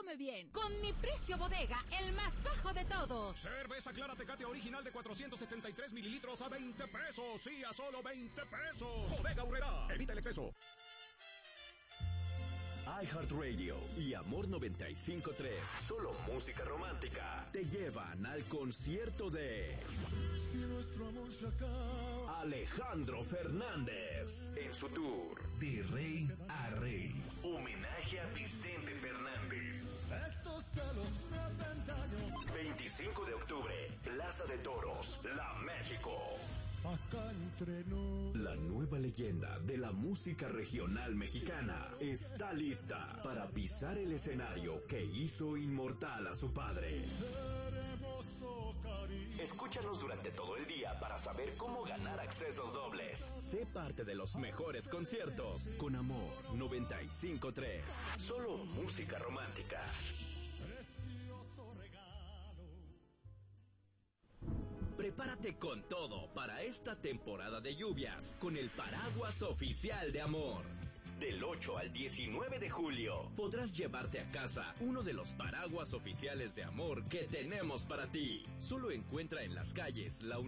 come bien. Con mi precio bodega, el más bajo de todos. Cerveza Clara Tecate original de 473 mililitros a 20 pesos. Sí, a solo 20 pesos. Bodega Aurrerá. Evita el exceso. iHeartRadio y Amor 95.3, solo música romántica, te llevan al concierto de Si nuestro amor se acaba, Alejandro Fernández en su tour De Rey a Rey. Homenaje a Vicente Fernández. estos celos me hacen daño. 25 de octubre, Plaza de Toros, La México. Acá entre nos, La nueva leyenda de la música regional mexicana está lista para pisar el escenario que hizo inmortal a su padre. hermoso cariño. Escúchanos durante todo el día para saber cómo ganar accesos dobles. Sé parte de los mejores conciertos con Amor 95.3. Solo música romántica. Precioso regalo. Prepárate con todo para esta temporada de lluvias con el paraguas oficial de Amor. Del 8 al 19 de julio podrás llevarte a casa uno de los paraguas oficiales de Amor que tenemos para ti. Solo encuentra en las calles La